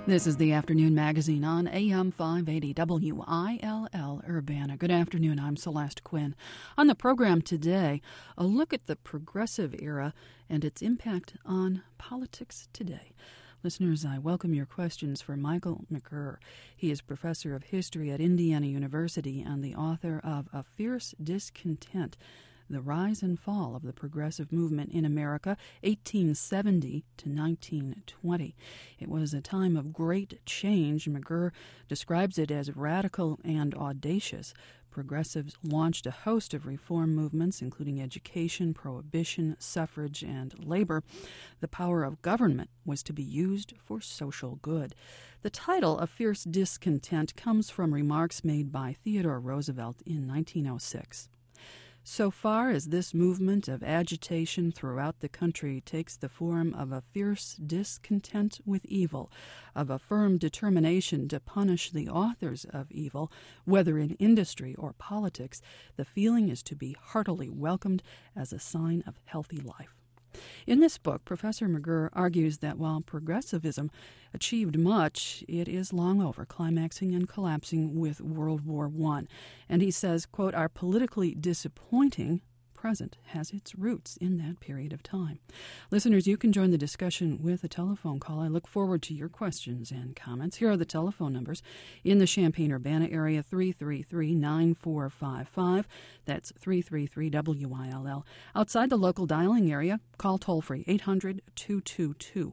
This is the Afternoon Magazine on AM 580 WILL Urbana. Good afternoon, I'm Celeste Quinn. On the program today, a look at the progressive era and its impact on politics today. Listeners, I welcome your questions for Michael McGirr. He is professor of history at Indiana University and the author of A Fierce Discontent, The Rise and Fall of the Progressive Movement in America, 1870 to 1920. It was a time of great change. McGirr describes it as radical and audacious. Progressives launched a host of reform movements, including education, prohibition, suffrage, and labor. The power of government was to be used for social good. The title, A Fierce Discontent, comes from remarks made by Theodore Roosevelt in 1906. So far as this movement of agitation throughout the country takes the form of a fierce discontent with evil, of a firm determination to punish the authors of evil, whether in industry or politics, the feeling is to be heartily welcomed as a sign of healthy life. In this book, Professor McGirr argues that while progressivism achieved much, it is long over, climaxing and collapsing with World War I. And he says, quote, our politically disappointing present has its roots in that period of time. Listeners, you can join the discussion with a telephone call. I look forward to your questions and comments. Here are the telephone numbers. In the Champaign-Urbana area, 333-9455. That's 333-WILL. Outside the local dialing area, call toll-free 800-222-9455.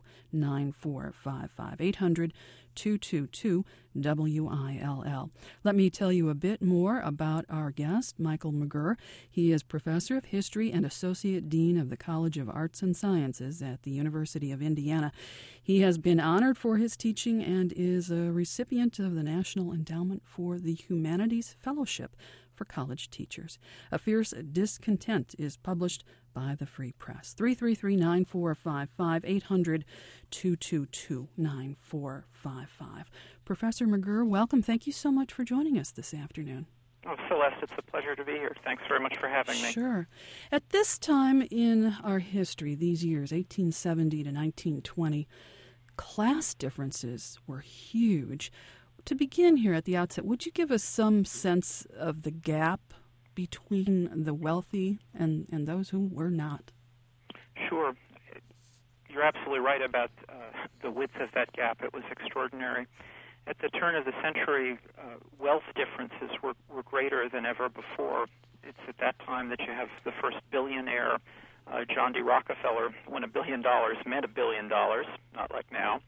800-222-WILL. Let me tell you a bit more about our guest, Michael McGirr. He is professor of history and associate dean of the College of Arts and Sciences at the University of Indiana. He has been honored for his teaching and is a recipient of the National Endowment for the Humanities Fellowship for college teachers. A Fierce Discontent is published by the Free Press. 333-9455, 800-222-9455. Professor McGirr, welcome. Thank you so much for joining us this afternoon. Oh, Celeste, it's a pleasure to be here. Thanks very much for having me. Sure. At this time in our history, these years, 1870 to 1920, class differences were huge. To begin here at the outset, would you give us some sense of the gap between the wealthy and those who were not? Sure. You're absolutely right about the width of that gap. It was extraordinary. At the turn of the century, wealth differences were greater than ever before. It's at that time that you have the first billionaire, John D. Rockefeller, when $1 billion meant $1 billion, not like now.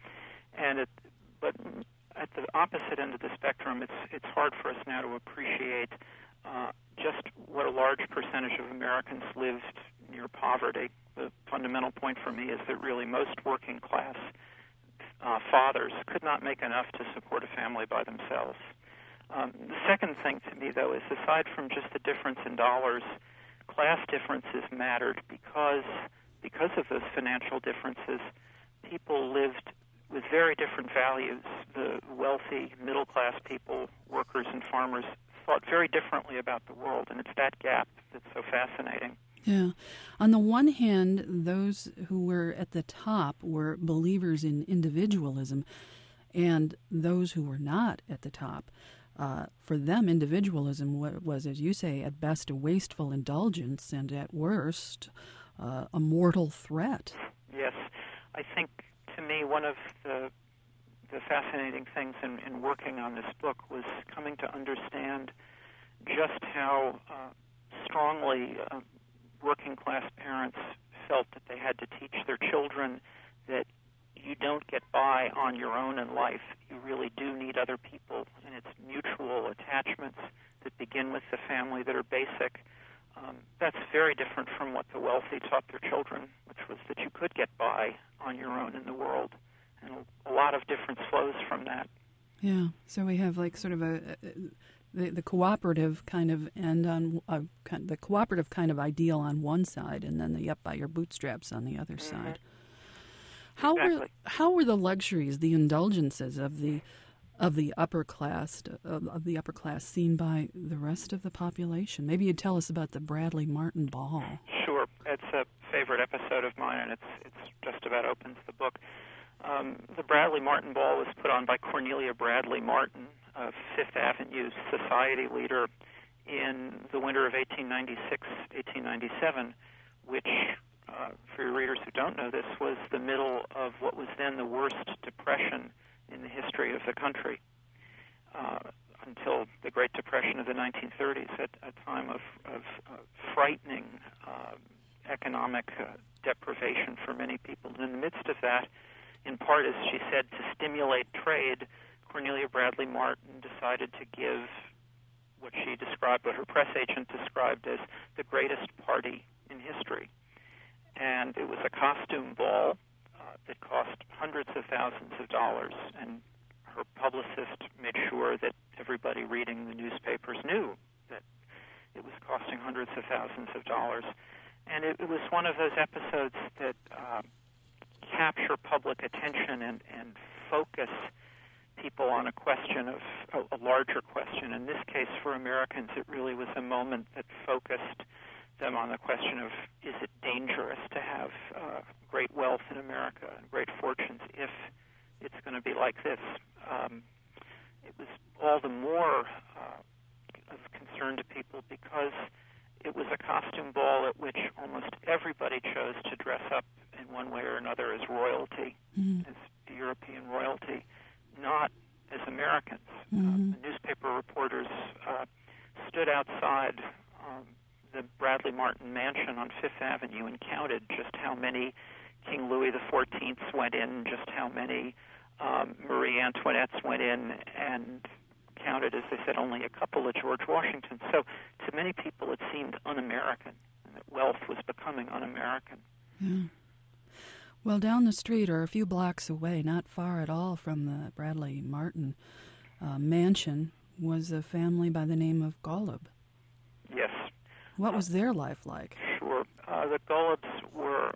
But at the opposite end of the spectrum, it's hard for us now to appreciate just what a large percentage of Americans lived near poverty. The fundamental point for me is that really most working class fathers could not make enough to support a family by themselves. The second thing to me, though, is aside from just the difference in dollars, class differences mattered because of those financial differences. People lived with very different values. The wealthy, middle-class people, workers and farmers, thought very differently about the world, and it's that gap that's so fascinating. Yeah. On the one hand, those who were at the top were believers in individualism, and those who were not at the top, for them, individualism was, as you say, at best a wasteful indulgence, and at worst, a mortal threat. Yes. I think, to me, one of the fascinating things in working on this book was coming to understand just how strongly working-class parents felt that they had to teach their children that you don't get by on your own in life. You really do need other people, and it's mutual attachments that begin with the family that are basic. That's very different from what the wealthy taught their children, which was that you could get by on your own in the world. And a lot of difference flows from that. Yeah, so we have like sort of the cooperative kind of end on the cooperative kind of ideal on one side, and then the up by your bootstraps on the other side. Exactly. How were the luxuries, the indulgences of the upper class seen by the rest of the population? Maybe you'd tell us about the Bradley Martin Ball. Sure, it's a favorite episode of mine, and it's just about opens the book. The Bradley Martin Ball was put on by Cornelia Bradley Martin, a Fifth Avenue society leader, in the winter of 1896-1897, which, for your readers who don't know this, was the middle of what was then the worst depression in the history of the country, until the Great Depression of the 1930s, at a time of frightening economic deprivation for many people. And in the midst of that, in part, as she said, to stimulate trade, Cornelia Bradley Martin decided to give what she described, what her press agent described as the greatest party in history. And it was a costume ball that cost hundreds of thousands of dollars, and her publicist made sure that everybody reading the newspapers knew that it was costing hundreds of thousands of dollars. And it was one of those episodes that capture public attention and focus people on a question of a larger question. In this case, for Americans, it really was a moment that focused them on the question of, is it dangerous to have great wealth in America and great fortunes if it's going to be like this? It was all the more of concern to people because it was a costume ball at which almost everybody chose to dress up in one way or another as royalty, as European royalty, not as Americans. The newspaper reporters stood outside the Bradley Martin mansion on Fifth Avenue and counted just how many King Louis XIV went in, just how many Marie Antoinettes went in, and counted, as they said, only a couple of George Washingtons. So to many people it seemed un-American, and that wealth was becoming un-American. Yeah. Well, down the street, or a few blocks away, not far at all from the Bradley Martin mansion, was a family by the name of Golub. Yes. What was their life like? Sure. The Golubs were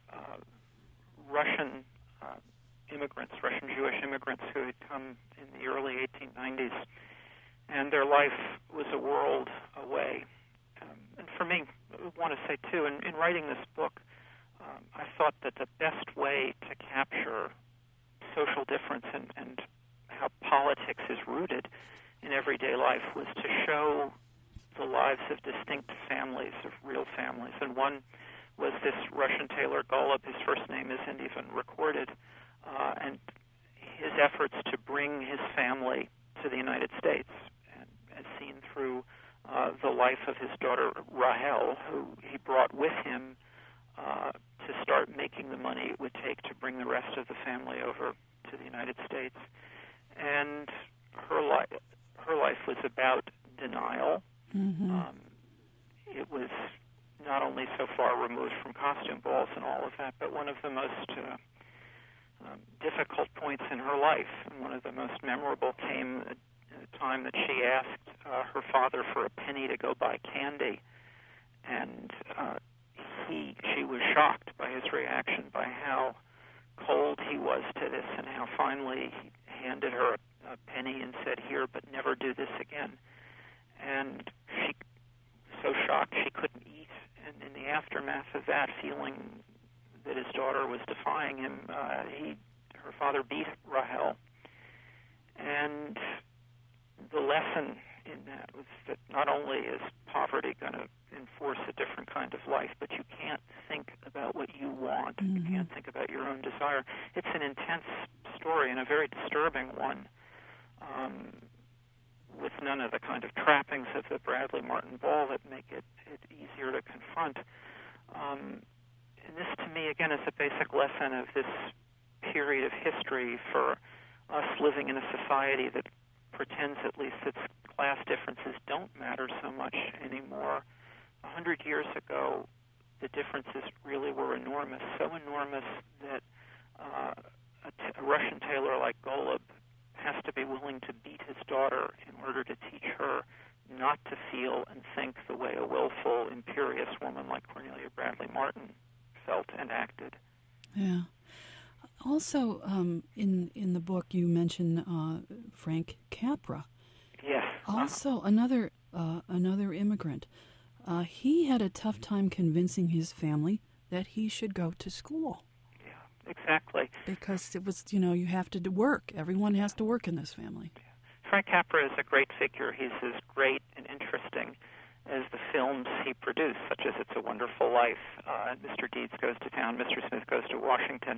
Russian immigrants, Russian Jewish immigrants who had come in the early 1890s, and their life was a world away. And for me, I want to say, too, in writing this book, I thought that the best way to capture social difference and how politics is rooted in everyday life was to show the lives of distinct families, of real families. And one was this Russian tailor, Golub. His first name isn't even recorded. And his efforts to bring his family to the United States, and as seen through the life of his daughter, Rahel, who he brought with him to start making the money it would take to bring the rest of the family over to the United States. And her life was about denial. It was not only so far removed from costume balls and all of that, but one of the most difficult points in her life. And one of the most memorable came at a time that she asked her father for a penny to go buy candy. And she was shocked by his reaction, by how cold he was to this, and how finally he handed her a penny and said, "Here, but never do this again." And she was so shocked she couldn't eat. And in the aftermath of that, feeling that his daughter was defying him, her father beat Rahel. And the lesson in that was that not only is poverty going to enforce a different kind of life, but you can't think about what you want. You can't think about your own desire. It's an intense story and a very disturbing one, with none of the kind of trappings of the Bradley Martin Ball that make it easier to confront. And this, to me, again, is a basic lesson of this period of history for us living in a society that pretends at least that class differences don't matter so much anymore. 100 years ago, the differences really were enormous, so enormous that a Russian tailor like Golub has to be willing to beat his daughter in order to teach her not to feel and think the way a willful, imperious woman like Cornelia Bradley Martin felt and acted. Yeah. Also, in the book, you mention Frank Capra. Yes. Also, another immigrant. He had a tough time convincing his family that he should go to school. Yeah, Exactly. Because it was, you have to work. Everyone has to work in this family. Frank Capra is a great figure. He's as great and interesting as the films he produced, such as It's a Wonderful Life, Mr. Deeds Goes to Town, Mr. Smith Goes to Washington.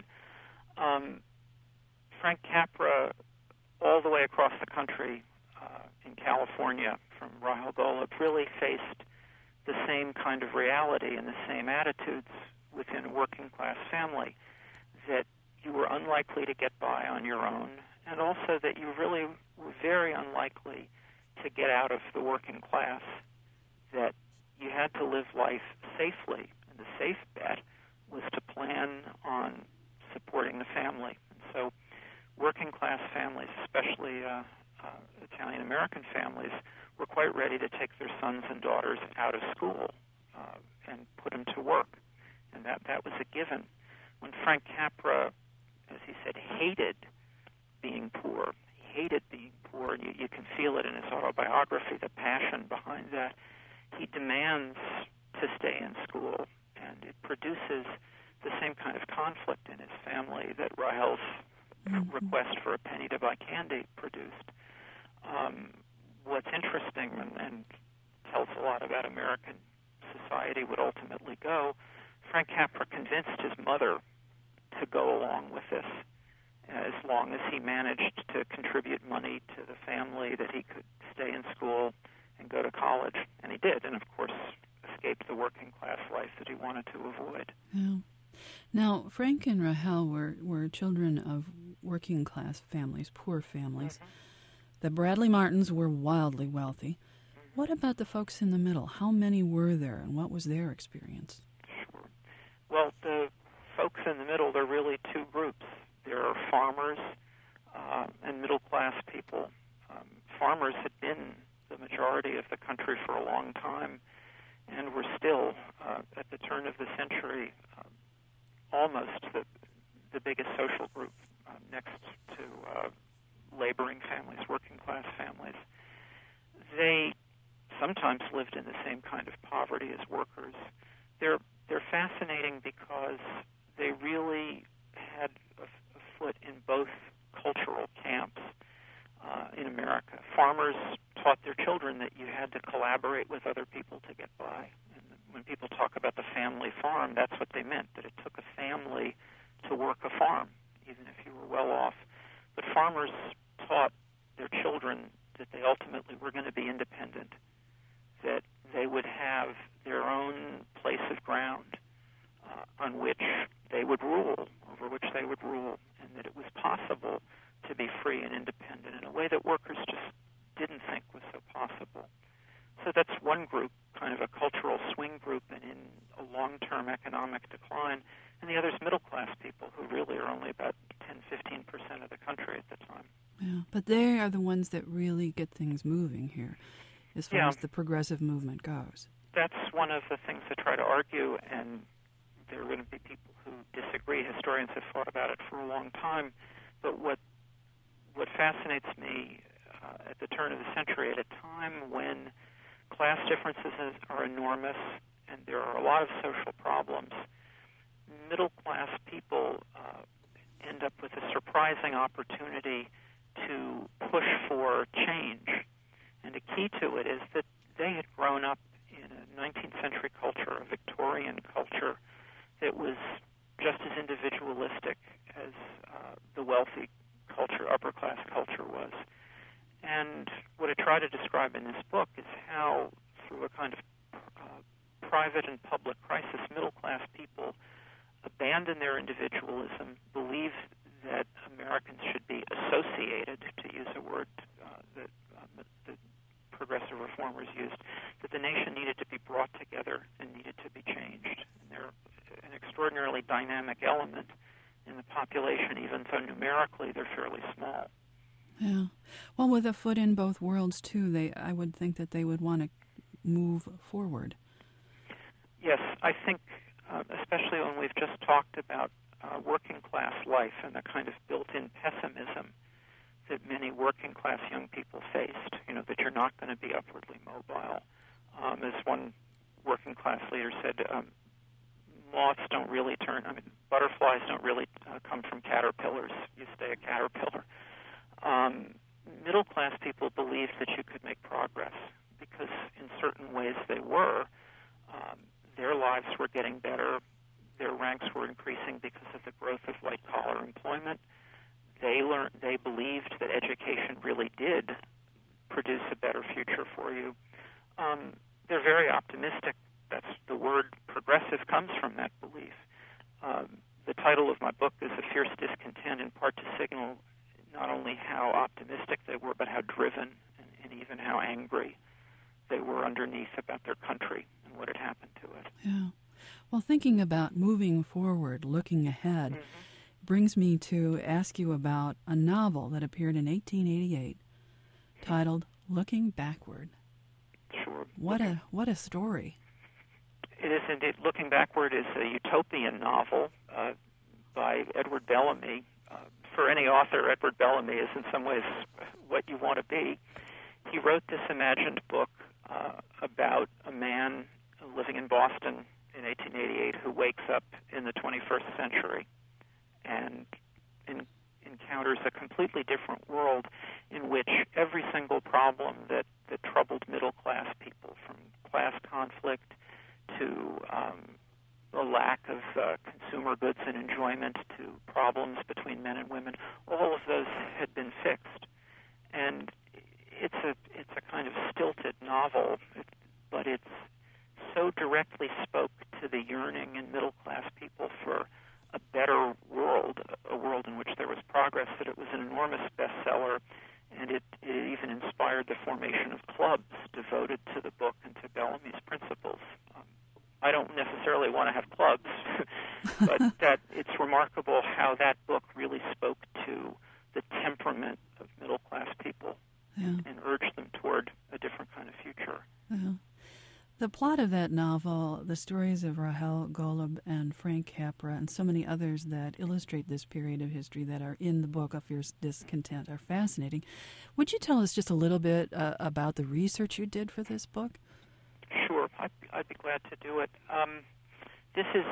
Frank Capra, all the way across the country in California, from Rahel Golub, really faced the same kind of reality and the same attitudes within a working-class family, that you were unlikely to get by on your own, and also that you really were very unlikely to get out of the working class, that you had to live life safely, and the safe bet was to plan on supporting the family. And so working-class families, especially Italian-American families, were quite ready to take their sons and daughters out of school and put them to work. And that was a given. When Frank Capra, as he said, hated being poor, and you can feel it in his autobiography, the passion behind that, he demands to stay in school, and it produces the same kind of conflict in his family that Rahel's request for a penny to buy candy produced. What's interesting and tells a lot about American society would ultimately go, Frank Capra convinced his mother to go along with this as long as he managed to contribute money to the family, that he could stay in school and go to college. And he did, and of course escaped the working class life that he wanted to avoid. Yeah. Now, Frank and Rahel were children of working class families, poor families. Mm-hmm. The Bradley Martins were wildly wealthy. Mm-hmm. What about the folks in the middle? How many were there, and what was their experience? Sure. Well, the folks in the middle, there are really two groups. There are farmers and middle-class people. Farmers had been the majority of the country for a long time, and were still, at the turn of the century, almost the biggest social group next to laboring families, working-class families. They sometimes lived in the same kind of poverty as workers. They're fascinating because they really had a foot in both cultural camps in America. Farmers taught their children that you had to collaborate with other people to get by. And when people talk about the family farm, that's what they meant, that it took a family to work a farm, even if you were well off. But farmers taught their children that they ultimately were going to be independent, that they would have their own place of ground on which they would rule, over which they would rule, and that it was possible to be free and independent in a way that workers just didn't think was so possible. So that's one group, kind of a cultural swing group and in a long-term economic decline, and the other is middle-class people who really are only about 10-15% of the country at the time. Yeah, but they are the ones that really get things moving here as far as the progressive movement goes. That's one of the things I try to argue, and there are going to be people who disagree. Historians have thought about it for a long time. But what fascinates me at the turn of the century, at a time when class differences are enormous and there are a lot of social problems, middle-class people end up with a surprising opportunity to push for change. And the key to it is that they had grown up in a 19th century culture, a Victorian culture, that was just as individualistic as the wealthy culture, upper-class culture was. And what I try to describe in this book is how, through a kind of private and public crisis, middle-class people abandon their individualism, believe that Americans should be associated, to use a word that progressive reformers used, that the nation needed to be brought together and needed to be changed. And they're an extraordinarily dynamic element in the population, even though numerically they're fairly small. Yeah. Well, with a foot in both worlds, too, I would think that they would want to move forward. Yes, I think, especially when we've just talked about working-class life and the kind of built-in pessimism that many working-class young people faced, that you're not going to be upwardly mobile. As one working-class leader said, butterflies don't really come from caterpillars. You stay a caterpillar. Middle-class people believed that you could make progress because in certain ways they were. Their lives were getting better. Their ranks were increasing because of the growth of white-collar employment. They believed that education really did produce a better future for you. They're very optimistic. That's the word progressive comes from that belief. The title of my book is A Fierce Discontent, in part to signal not only how optimistic they were, but how driven and even how angry they were underneath about their country and what had happened to it. Yeah. Well, thinking about moving forward, looking ahead, brings me to ask you about a novel that appeared in 1888 titled Looking Backward. Sure. What a story. It is indeed. Looking Backward is a utopian novel by Edward Bellamy. For any author, Edward Bellamy is in some ways what you want to be. He wrote this imagined book about a man living in Boston in 1888 who wakes up in the 21st century and encounters a completely different world in which every single problem that troubled middle-class people, from class conflict to a lack of consumer goods and enjoyment to problems between men and women, all of those had been fixed. And it's a kind of stilted novel, but it's so directly spoke to the yearning in middle-class people for a better world, a world in which there was progress, that it was an enormous bestseller, and it even inspired the formation of clubs devoted to the book and to Bellamy's principles. I don't necessarily want to have clubs, but that it's remarkable how that book really spoke to the temperament of middle-class people and urged them toward a different kind of future. Yeah. The plot of that novel, the stories of Rahel Golub and Frank Capra and so many others that illustrate this period of history that are in the book, A Fierce Discontent, are fascinating. Would you tell us just a little bit about the research you did for this book? Sure, I'd be glad to do it. This is,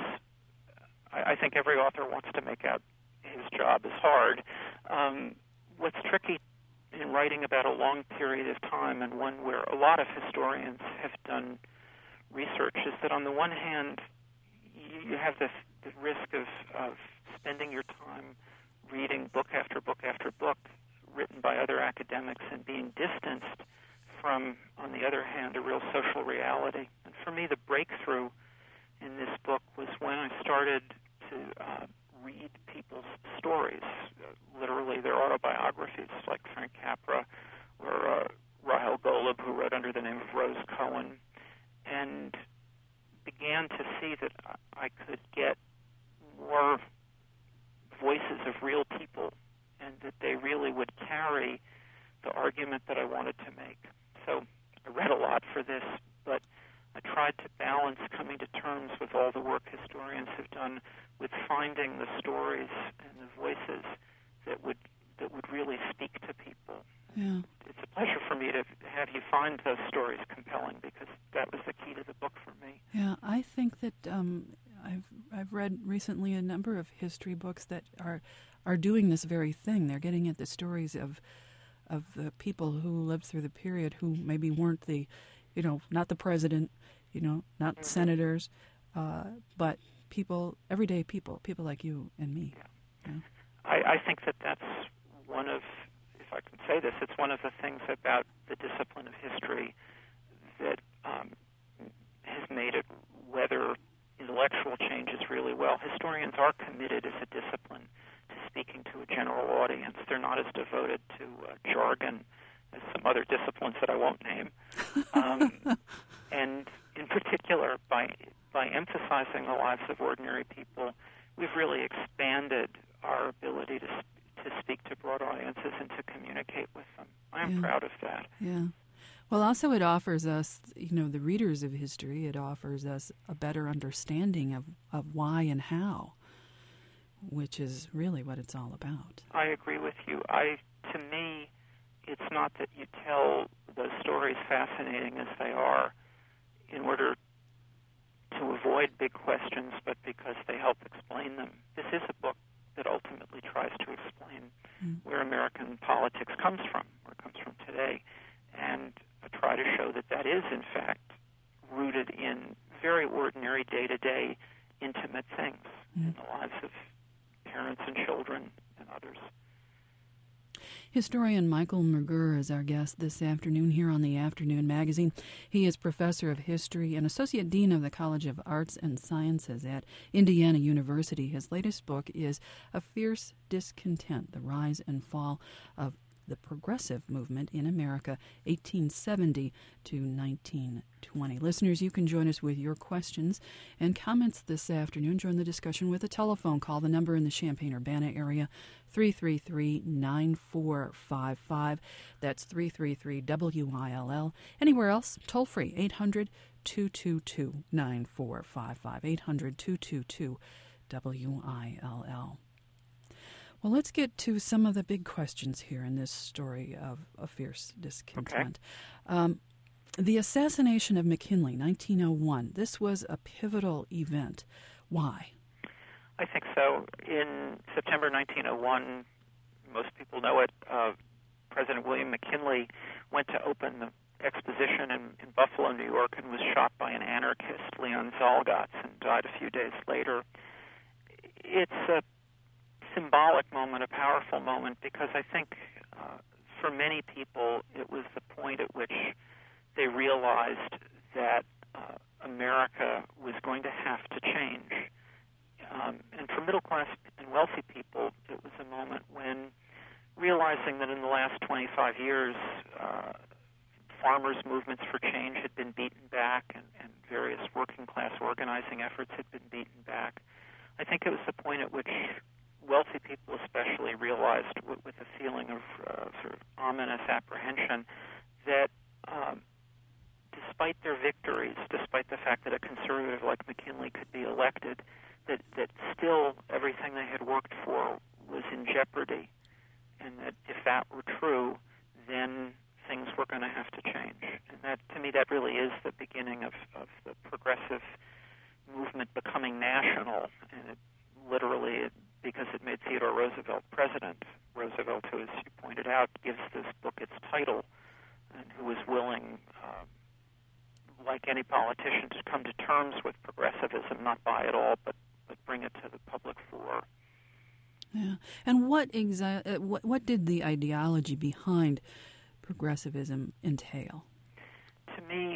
I think every author wants to make out his job is hard. What's tricky in writing about a long period of time, and one where a lot of historians have done research, is that on the one hand, you have the risk of spending your time reading book after book after book written by other academics and being distanced from, on the other hand, a real social reality. And for me, the breakthrough in this book was when I started to read people's stories, literally their autobiographies, like Frank Capra or Rahel Golub, who wrote under the name of Rose Cohen, and began to see that I could get more voices of real people and that they really would carry the argument that I wanted to make. So I read a lot for this, but I tried to balance coming to terms with all the work historians have done with finding the stories and the voices that would really speak to people. Yeah. It's a pleasure for me to have you find those stories compelling, because that was the key to the book for me. Yeah, I think that I've read recently a number of history books that are doing this very thing. They're getting at the stories of the people who lived through the period, who maybe weren't the, not the president, not senators, but people, everyday people like you and me. Yeah. I think that's one of, if I can say this, it's one of the things about the discipline of history that has made it weather intellectual changes really well. Historians are committed as a discipline to speaking to a general audience. They're not as devoted to jargon as some other disciplines that I won't name. And in particular, by emphasizing the lives of ordinary people, we've really expanded our ability to speak to broad audiences and to communicate with them. I am proud of that. Yeah. Well, also it offers us, the readers of history, it offers us a better understanding of why and how, which is really what it's all about. I agree with you. To me, it's not that you tell those stories, fascinating as they are, in order to avoid big questions, but because they help explain them. This is a book that ultimately tries to explain where American politics comes from, where it comes from today, and try to show that that is, in fact, rooted in very ordinary, day-to-day, intimate things in the lives of parents and children and others. Historian Michael McGirr is our guest this afternoon here on the Afternoon Magazine. He is professor of history and associate dean of the College of Arts and Sciences at Indiana University. His latest book is A Fierce Discontent, The Rise and Fall of the Progressive Movement in America, 1870 to 1920. Listeners, you can join us with your questions and comments this afternoon. Join the discussion with a telephone call. The number in the Champaign-Urbana area, 333-9455. That's 333-WILL. Anywhere else, toll free, 800-222-9455, 800-222-WILL. Well, let's get to some of the big questions here in this story of A Fierce Discontent. Okay. The assassination of McKinley, 1901, this was a pivotal event. Why? I think so. In September 1901, most people know it, President William McKinley went to open the exposition in Buffalo, New York, and was shot by an anarchist, Leon Zalgatz, and died a few days later. It's a symbolic moment, a powerful moment, because I think for many people it was the point at which they realized that America was going to have to change. And for middle class and wealthy people, it was a moment when, realizing that in the last 25 years, farmers' movements for change had been beaten back and various working class organizing efforts had been beaten back, I think it was the point at which wealthy people especially realized with a feeling of sort of ominous apprehension that despite their victories, despite the fact that a conservative like McKinley could be elected, that still everything they had worked for was in jeopardy, and that if that were true, then things were going to have to change. And that, to me, that really is the beginning of the progressive movement becoming national, and it literally, because it made Theodore Roosevelt president. Roosevelt, who, as you pointed out, gives this book its title, and who was willing, like any politician, to come to terms with progressivism, not buy it all, but bring it to the public fore. Yeah. And what did the ideology behind progressivism entail? To me,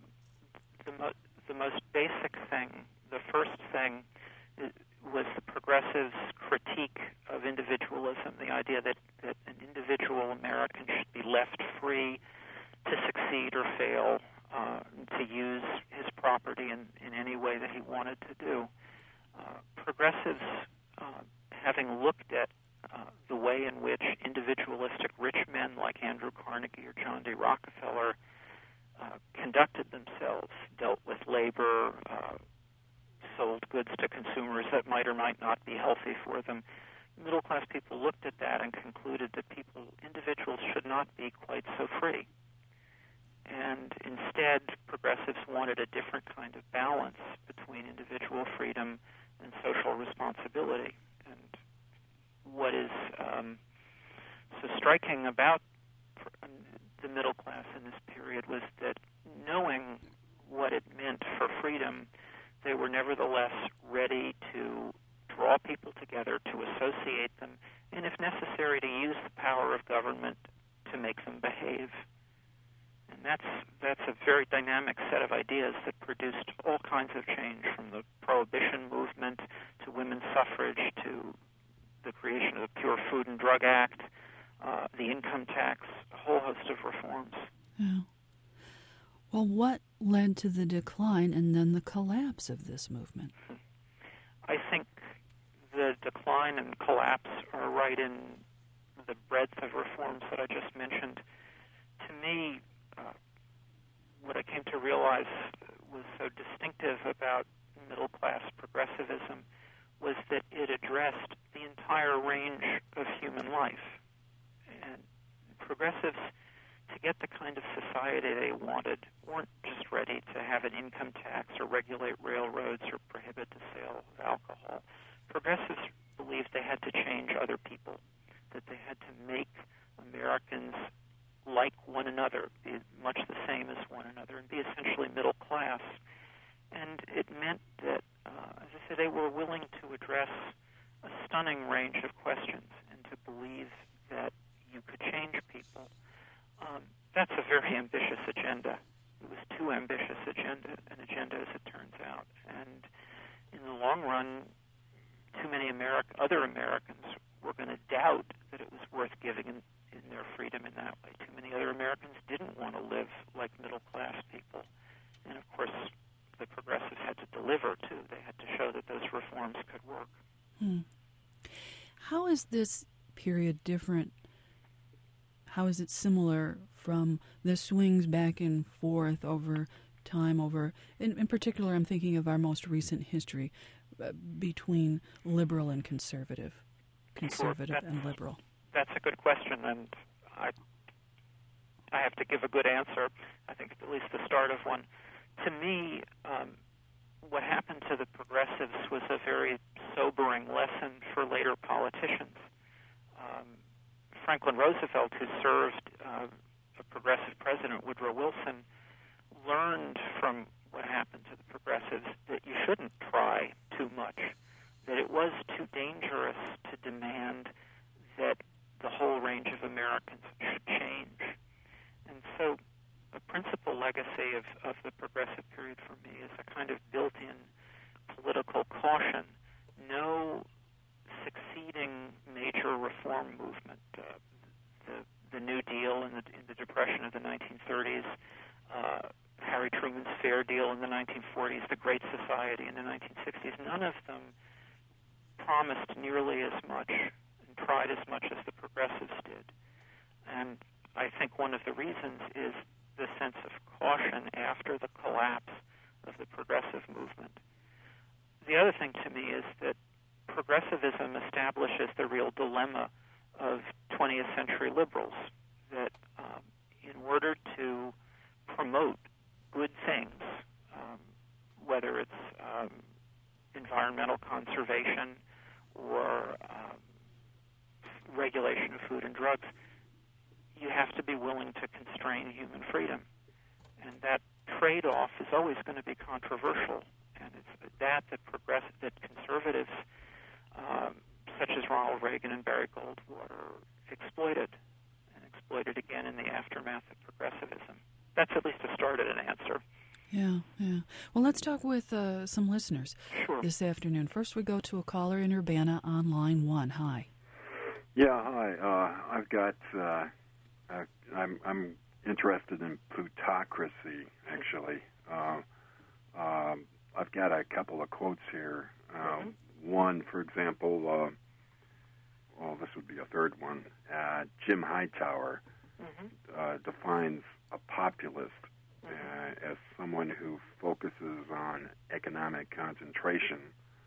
the most basic thing, the first thing, was the progressives' critique of individualism, the idea that an individual American should be left free to succeed or fail, to use his property in any way that he wanted to do. Progressives, having looked at the way in which individualistic rich men like Andrew Carnegie or John D. Rockefeller conducted themselves, dealt with labor, sold goods to consumers that might or might not be healthy for them, middle-class people looked at that and concluded that individuals should not be quite so free. And instead, progressives wanted a different kind of balance between individual freedom and social responsibility. And what is so striking about the middle class in this period was that, knowing what it meant for freedom, they were nevertheless ready to draw people together, to associate them, and if necessary, to use the power of government to make them behave. And that's a very dynamic set of ideas that produced all kinds of change, from the Prohibition movement to women's suffrage to the creation of the Pure Food and Drug Act, the income tax, a whole host of reforms. Yeah. Well, what led to the decline and then the collapse of this movement? I think the decline and collapse are right in the breadth of reforms that I just mentioned. To me, what I came to realize was so distinctive about middle-class progressivism was that it addressed the entire range of human life. And progressives, to get the kind of society they wanted, weren't just ready to have an income tax or regulate railroads or prohibit the sale of alcohol. progressives believed they had to change other people, that they had to make Americans like one another, be much the same as one another, and be essentially middle class. And it meant that, as I said, they were willing to address a stunning range of questions and to believe that you could change people. That's a very ambitious agenda. It was too ambitious an agenda as it turns out. And in the long run, too many other Americans were going to doubt that it was worth giving in their freedom in that way. Too many other Americans didn't want to live like middle-class people. And, of course, the progressives had to deliver, too. They had to show that those reforms could work. How is this period different? How is it similar from the swings back and forth over time, in particular, I'm thinking of our most recent history between liberal and conservative and liberal? That's a good question, and I have to give a good answer. I think at least the start of one. To me, what happened to the progressives was a very sobering lesson for later politicians. Franklin Roosevelt, who served a progressive president, Woodrow Wilson, learned from what happened to the progressives that you shouldn't try too much, that it was too dangerous to demand that the whole range of Americans should change. And so a principal legacy of the progressive period for me is a kind of built-in political caution. No succeeding major reform movement, the New Deal in the Depression of the 1930s, Harry Truman's Fair Deal in the 1940s, the Great Society in the 1960s, none of them promised nearly as much and tried as much as the progressives did. And I think one of the reasons is the sense of caution after the collapse of the progressive movement. The other thing to me is that progressivism establishes the real dilemma of 20th century liberals, that in order to promote good things, whether it's environmental conservation or regulation of food and drugs, you have to be willing to constrain human freedom. And that trade-off is always going to be controversial. And it's that conservatives, such as Ronald Reagan and Barry Goldwater, exploited again in the aftermath of progressivism. That's at least a start at an answer. Yeah. Well, let's talk with some listeners this afternoon. First, we go to a caller in Urbana on line 1. Hi. Yeah, hi. I've got. I'm interested in plutocracy, actually. I've got a couple of quotes here. One, for example, this would be a third one. Jim Hightower defines a populist as someone who focuses on economic concentration.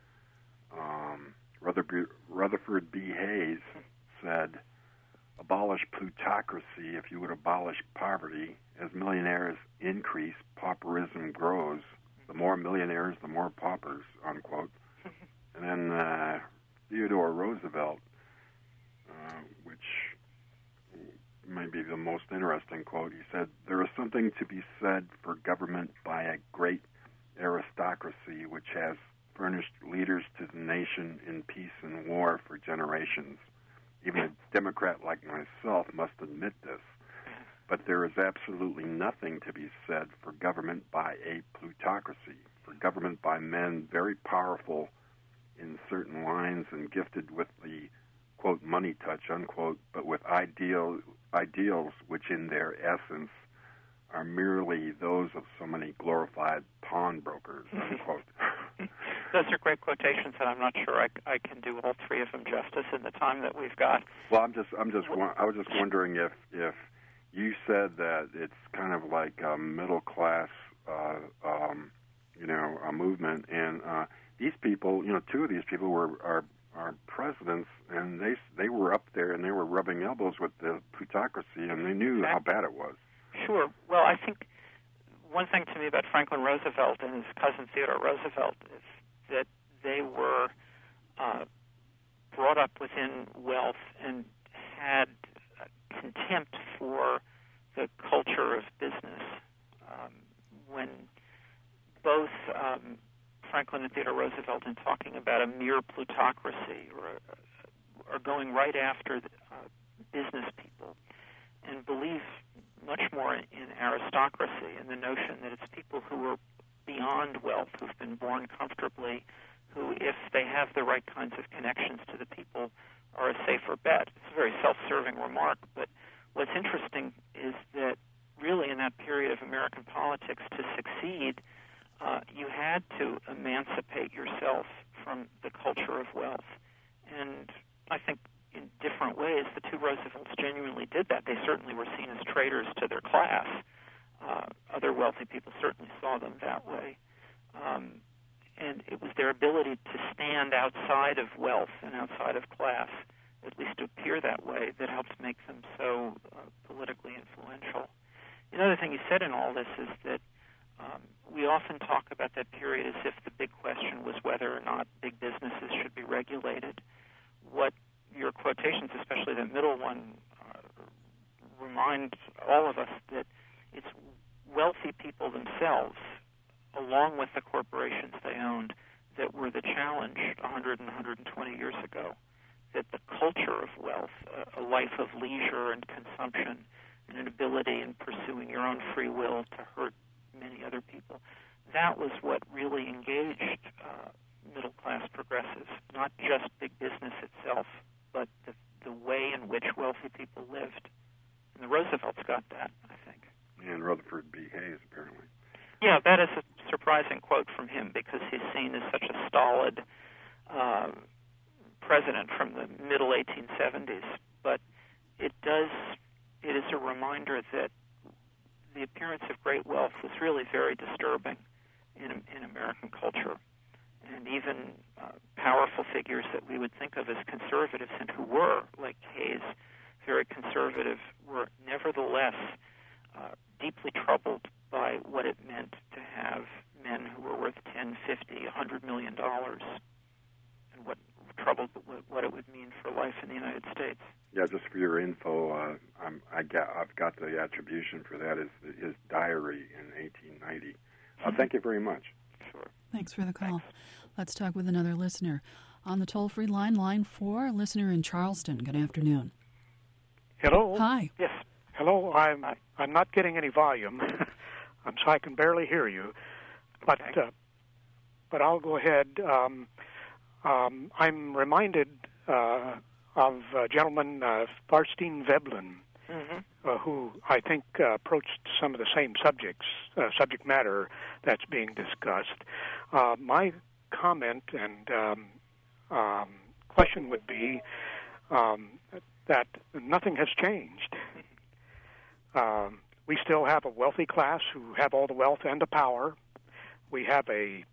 Rutherford B. Hayes said, "Abolish plutocracy if you would abolish poverty. As millionaires increase, pauperism grows. The more millionaires, the more paupers," unquote. And then Theodore Roosevelt, which may be the most interesting quote, he said, "There is something to be said for government by a great aristocracy which has furnished leaders to the nation in peace and war for generations. Even a Democrat like myself must admit this. But there is absolutely nothing to be said for government by a plutocracy, for government by men very powerful in certain lines and gifted with the, quote, money touch, unquote, but with ideals which in their essence are merely those of so many glorified pawnbrokers," unquote. Those are great quotations, and I'm not sure I can do all three of them justice in the time that we've got. Well, I was just wondering if you said that it's kind of like a middle class, a movement, and these people, two of these people are presidents, and they were up there and they were rubbing elbows with the plutocracy, and they knew how bad it was. Sure. Well, I think one thing to me about Franklin Roosevelt and his cousin Theodore Roosevelt is that they were brought up within wealth and had contempt for the culture of business. When both Franklin and Theodore Roosevelt, in talking about a mere plutocracy, are going right after business people, and believe much more in aristocracy and the notion that it's people who are beyond wealth, who've been born comfortably, who, if they have the right kinds of connections to the people, are a safer bet. It's a very self-serving remark, but what's interesting is that really in that period of American politics, to succeed, you had to emancipate yourself from the culture of wealth. And I think in different ways, the two Roosevelts genuinely did that. They certainly were seen as traitors to their class. Other wealthy people certainly saw them that way. And it was their ability to stand outside of wealth and outside of class, at least to appear that way, that helped make them so politically influential. Another thing he said in all this is that we often talk about that period as if the big question was whether or not big businesses should be regulated. What your quotations, especially the middle one, remind all of us that it's wealthy people themselves, along with the corporations they owned, that were the challenge 100 and 120 years ago. That the culture of wealth, a life of leisure and consumption, and an ability in pursuing your own free will to hurt many other people, that was what really engaged middle-class progressives, not just big business itself, but the way in which wealthy people lived. And the Roosevelts got that, I think. And Rutherford B. Hayes, apparently. Yeah, that is a surprising quote from him because he's seen as such a stolid president from the middle 1870s. But it is a reminder that the appearance of great wealth was really very disturbing in American culture. And even powerful figures that we would think of as conservatives and who were, like Hayes, very conservative, were nevertheless deeply troubled by what it meant to have men who were worth $10, $50, $100 million, and what it would mean for life in the United States. Yeah, just for your info, I've got the attribution for that is his diary in 1890. Thank you very much. Sure. Thanks for the call. Thanks. Let's talk with another listener. On the toll-free line 4, listener in Charleston. Good afternoon. Hello. Hi. Yes. Hello. I'm not getting any volume, so I can barely hear you. But okay. But I'll go ahead. I'm reminded of a gentleman, Thorstein Veblen, who I think approached some of the same subject matter that's being discussed. My comment and question would be that nothing has changed. We still have a wealthy class who have all the wealth and the power. We have a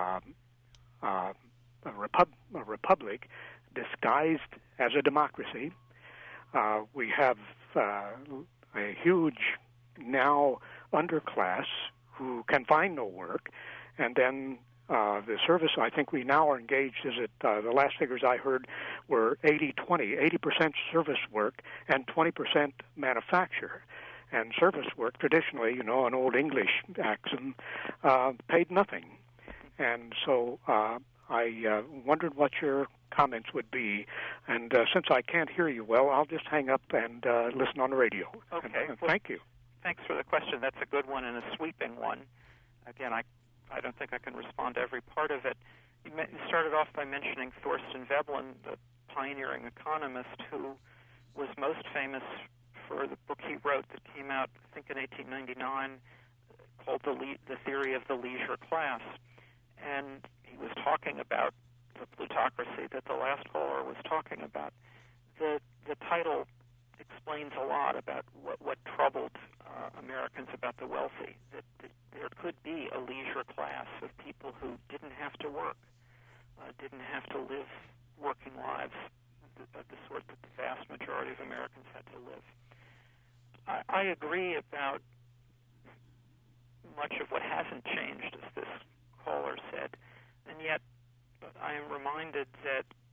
republic disguised as a democracy. We have a huge now underclass who can find no work, and then the service, I think we now are engaged, the last figures I heard were 80-20, 80% service work and 20% manufacture. And service work, traditionally, an old English axiom, paid nothing. And so I wondered what your comments would be. And since I can't hear you well, I'll just hang up and listen on the radio. Okay. And thank you. Thanks for the question. That's a good one and a sweeping one. Again, I don't think I can respond to every part of it. You started off by mentioning Thorstein Veblen, the pioneering economist who was most famous for the book he wrote that came out, I think, in 1899, called The Theory of the Leisure Class. And he was talking about the plutocracy that the last caller was talking about. The title explains a lot about what troubled Americans about the wealthy, that there could be a leisure class of people who didn't have to work, didn't have to live working lives of the sort that the vast majority of Americans had to live. I agree about much of what hasn't changed, as this caller said, and yet I am reminded that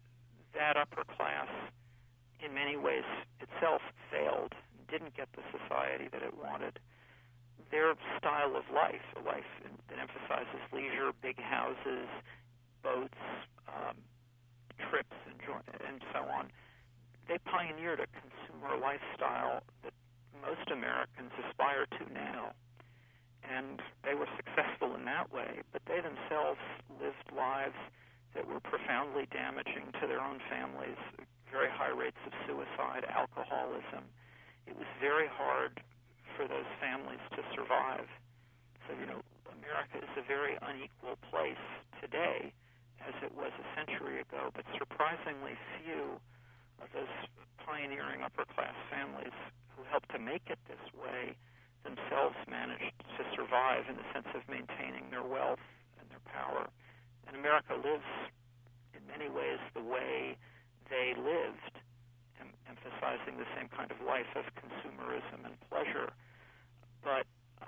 that upper class, in many ways, itself failed, didn't get the society that it wanted. Their style of life, a life that emphasizes leisure, big houses, boats, trips, and so on, they pioneered a consumer lifestyle that most Americans aspire to now. And they were successful in that way, but they themselves lived lives that were profoundly damaging to their own families, very high rates of suicide, alcoholism. It was very hard for those families to survive. So, America is a very unequal place today, as it was a century ago, but surprisingly few of those pioneering upper-class families who helped to make it this way themselves managed to survive in the sense of maintaining their wealth and their power. And America lives, in many ways, the way they lived, emphasizing the same kind of life of consumerism and pleasure. But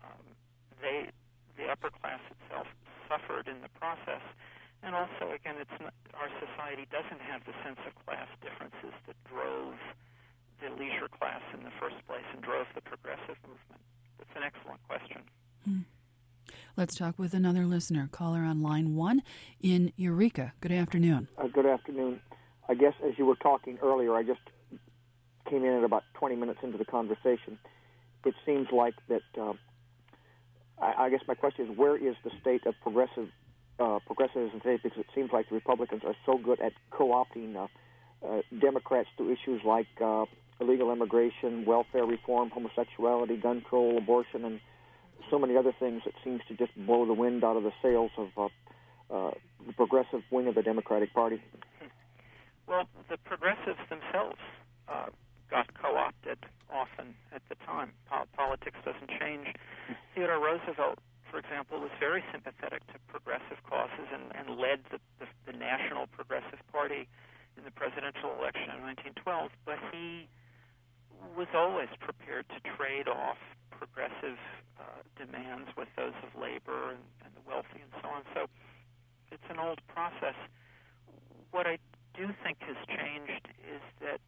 the upper class itself suffered in the process. And also, again, our society doesn't have the sense of class differences that drove the leisure class in the first place and drove the progressive movement. That's an excellent question. Let's talk with another listener. Caller on line 1 in Eureka. Good afternoon. Good afternoon. I guess as you were talking earlier, I just came in at about 20 minutes into the conversation. It seems like that, I guess my question is, where is the state of progressivism today? Because it seems like the Republicans are so good at co-opting Democrats to issues like illegal immigration, welfare reform, homosexuality, gun control, abortion, and so many other things that seems to just blow the wind out of the sails of the progressive wing of the Democratic Party. Well, the progressives themselves got co-opted often at the time. Politics doesn't change. Theodore Roosevelt, for example, was very sympathetic to progressive causes and led the National Progressive Party in the presidential election in 1912, but he was always prepared to trade off progressive demands with those of labor and the wealthy and so on. So it's an old process. What I do think has changed is that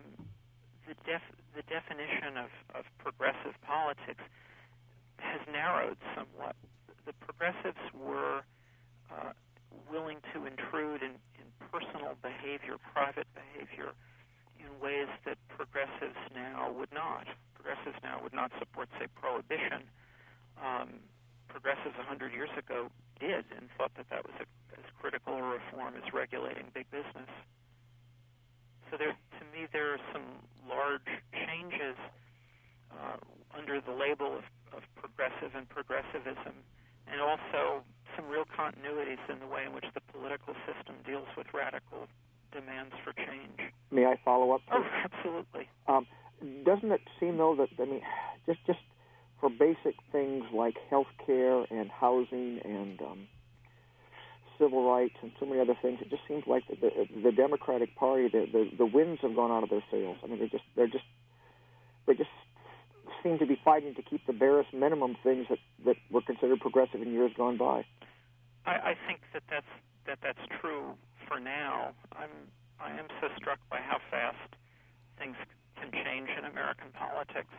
the definition of progressive politics has narrowed somewhat. The progressives were willing to intrude in personal behavior, private behavior, in ways that progressives now would not. Progressives now would not support, say, prohibition. Progressives 100 years ago did and thought that was as critical a reform as regulating big business. So to me, there are some large changes under the label of progressive and progressivism, and also some real continuities in the way in which the political system deals with radical demands for change. May I follow up? Oh, absolutely. Doesn't it seem, though, that, just for basic things like health care and housing and civil rights and so many other things, it just seems like the Democratic Party, the winds have gone out of their sails. I mean, they just seem to be fighting to keep the barest minimum things that were considered progressive in years gone by. I think that's true for now. I am so struck by how fast things can change in American politics.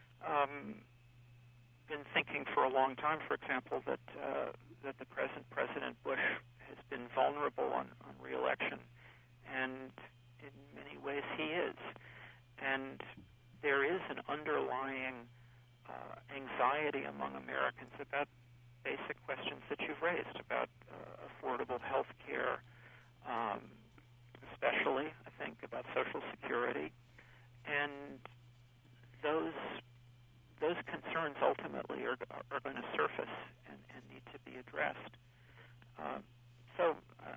Been thinking for a long time, for example, that the present President Bush has been vulnerable on re-election, and in many ways he is. And there is an underlying anxiety among Americans about basic questions that you've raised, about affordable health care, especially, I think, about Social Security. And those concerns ultimately are going to surface and need to be addressed. So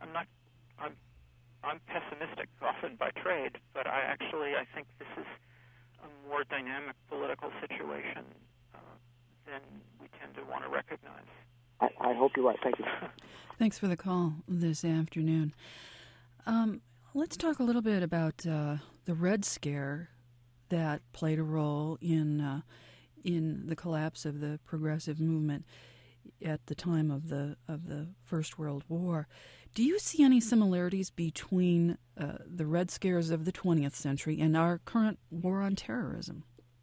I'm pessimistic often by trade, but I think this is a more dynamic political situation than we tend to want to recognize. I hope you're right. Thank you. Thanks for the call this afternoon. Let's talk a little bit about the Red Scare that played a role in the collapse of the progressive movement. at the time of the First World War. Do you see any similarities between the Red Scares of the 20th century and our current war on terrorism?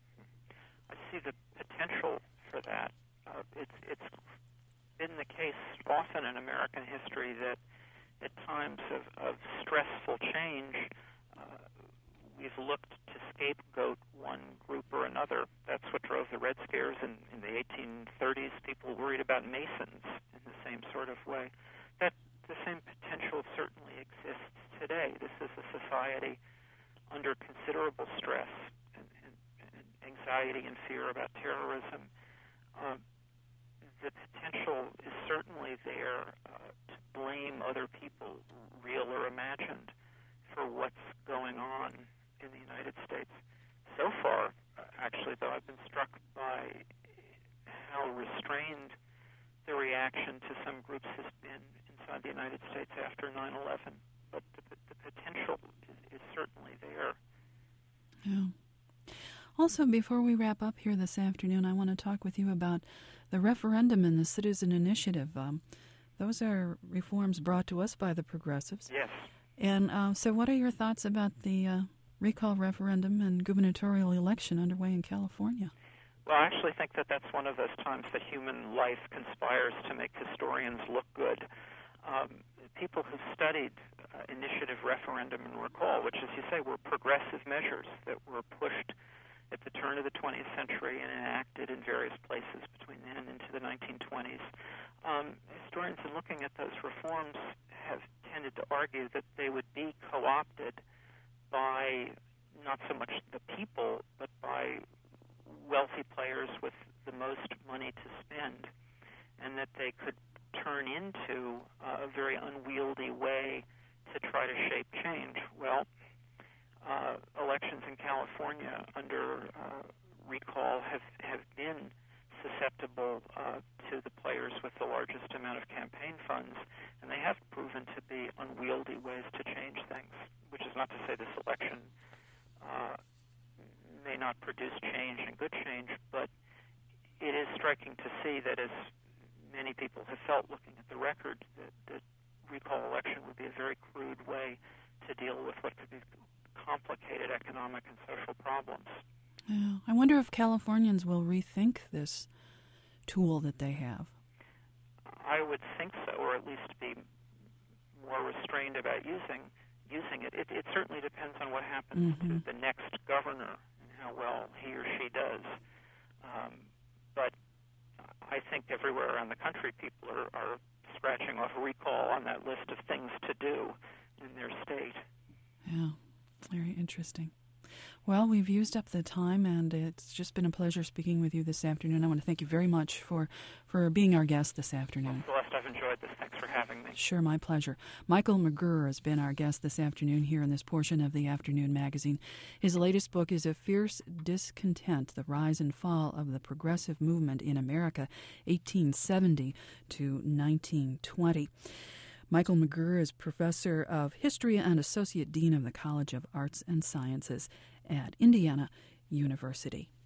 I see the potential for that. It's been the case often in American history that at times of stressful change, we've looked to scapegoat one group or another. That's what drove the Red Scares in the 1830s. People worried about Masons in the same sort of way. That the same potential certainly exists today. This is a society under considerable stress and anxiety and fear about terrorism. The potential is certainly there to blame other people, real or imagined, for what's going on in the United States. So far, actually, though, I've been struck by how restrained the reaction to some groups has been inside the United States after 9/11. But the potential is certainly there. Yeah. Also, before we wrap up here this afternoon, I want to talk with you about the referendum and the citizen initiative. Those are reforms brought to us by the progressives. Yes. And so what are your thoughts about the recall referendum and gubernatorial election underway in California? Well, I actually think that that's one of those times that human life conspires to make historians look good. People who've studied initiative, referendum, and recall, which, as you say, were progressive measures that were pushed at the turn of the 20th century and enacted in various places between then and into the 1920s. Historians, in looking at those reforms, have tended to argue that they would be co-opted by not so much the people, but by wealthy players with the most money to spend, and that they could turn into a very unwieldy way to try to shape change. Well, elections in California under recall have been susceptible to the players with the largest amount of campaign funds, and they have proven to be unwieldy ways to change things, which is not to say this election may not produce change and good change, but it is striking to see that, as many people have felt looking at the record, that the recall election would be a very crude way to deal with what could be complicated economic and social problems. Yeah. I wonder if Californians will rethink this tool that they have. I would think so, or at least be more restrained about using it. It certainly depends on what happens to the next governor and how well he or she does. But I think everywhere around the country, people are scratching off recall on that list of things to do in their state. Yeah, very interesting. Well, we've used up the time, and it's just been a pleasure speaking with you this afternoon. I want to thank you very much for being our guest this afternoon. Well, Celeste, I've enjoyed this. Thanks for having me. Sure, my pleasure. Michael McGirr has been our guest this afternoon here in this portion of the Afternoon Magazine. His latest book is A Fierce Discontent, The Rise and Fall of the Progressive Movement in America, 1870 to 1920. Michael McGirr is professor of history and associate dean of the College of Arts and Sciences at Indiana University.